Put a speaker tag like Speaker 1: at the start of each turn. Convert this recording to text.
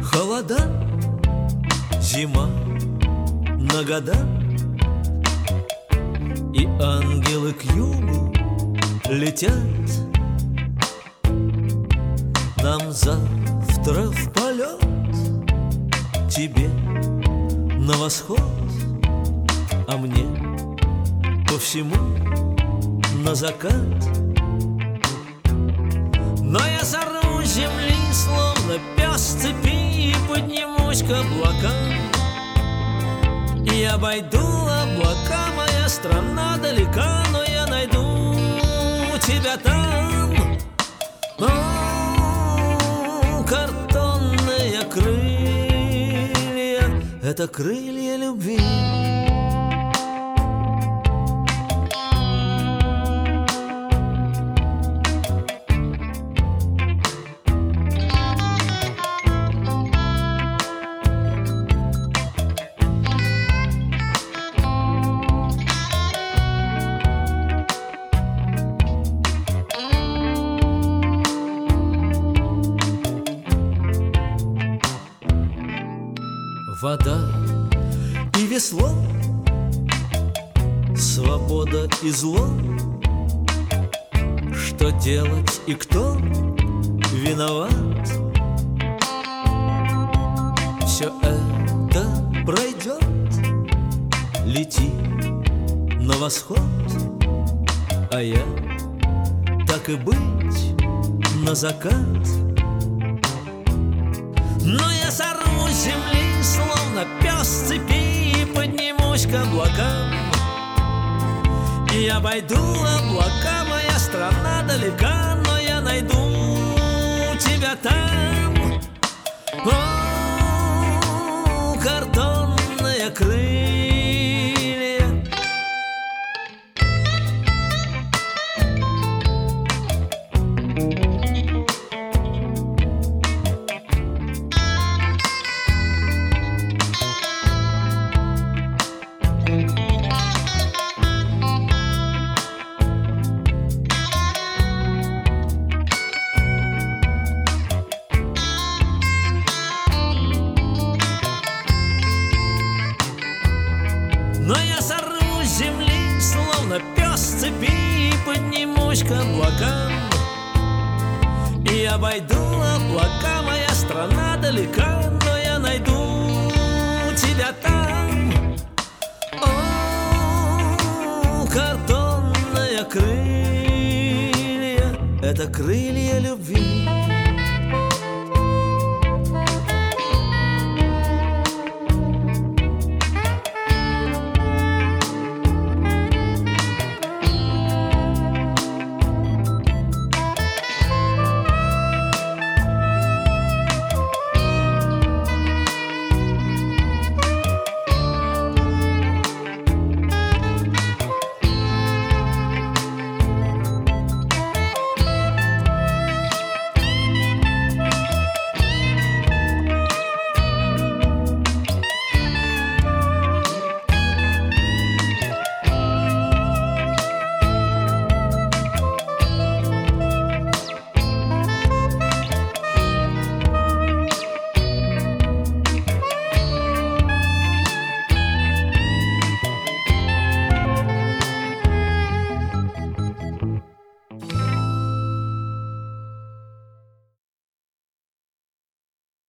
Speaker 1: Холода, зима на года, и ангелы к югу летят. Нам завтра в полет, тебе на восход, а мне по всему на закат. Но я сорву с земли, словно пес с цепи, и поднимусь к облакам. И обойду облака, моя страна далека, но я найду тебя там. О, картонные крылья — это крылья любви. Вода и весло, свобода и зло. Что делать и кто виноват? Все это пройдет, лети на восход, а я, так и быть, на закат. Но я сорву с земли, словно пес с цепи, и поднимусь к облакам. И обойду облака, моя страна далека, но я найду тебя там. О, картонные крылья. Но я сорву с земли, словно пес с цепи, и поднимусь к облакам. И обойду облака, моя страна далека, но я найду тебя там. О, картонные крылья — это крылья любви.